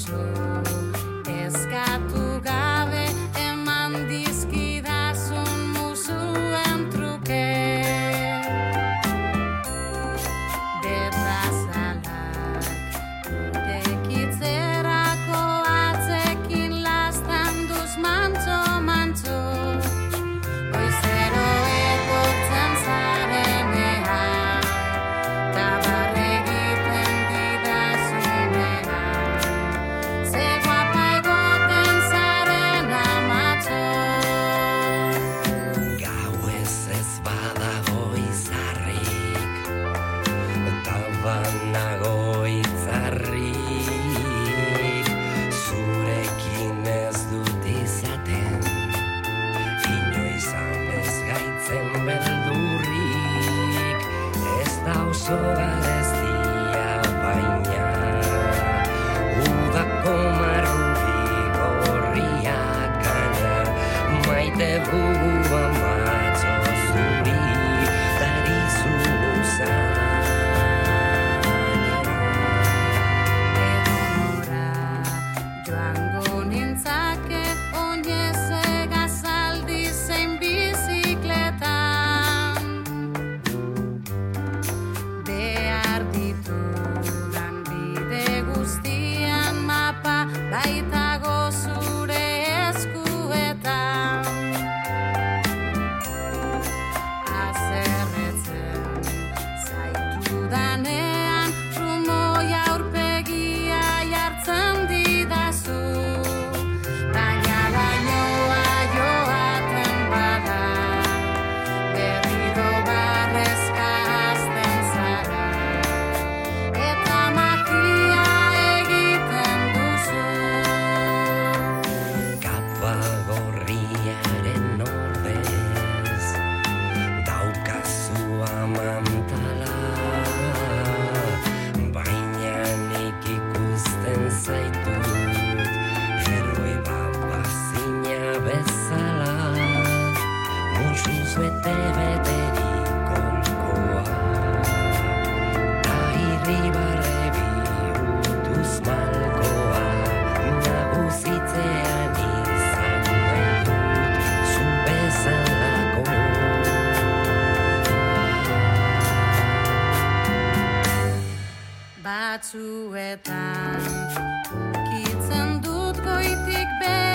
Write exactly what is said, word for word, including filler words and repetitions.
atzo eskatu gabe eman dizkidazun muzuen truke Betazalak tekitzerako atzekin lastan duz mantzo, mantzo Goizero etortzen zarenean Tabar egiten didazunean Ze guapa egoten zaren amatxo Gauez ez badago izarrik Tabanago itzarrik Zurekin ez dut izaten Inoizan ez gaitzen beldurrik Ez da oso gareztia baina Udako marrubi gorriak gaina Maite bugu amatxo zuri Darizu zaina Edonora joango nintzake oinez egazaldi zein bizikletan Behar ditudan bide guztian mapa baitago zure eskuetan Azerretzen zaitudanean rumoia aurpegia jartzen didazu Baina lainoa joaten bada berriro barrezka hasten zara Eta magia egiten duzu Kapa gorriaren ordez Daukazu amantala Baina nik ikusten zaitut Heroi babazina bezala Musuz bete-beterik kolkoa Ta irribarre bihurtuz malkoa Nagusitzean izan nahi dut zu bezalako Batzuetan ukitzen dut goitik behera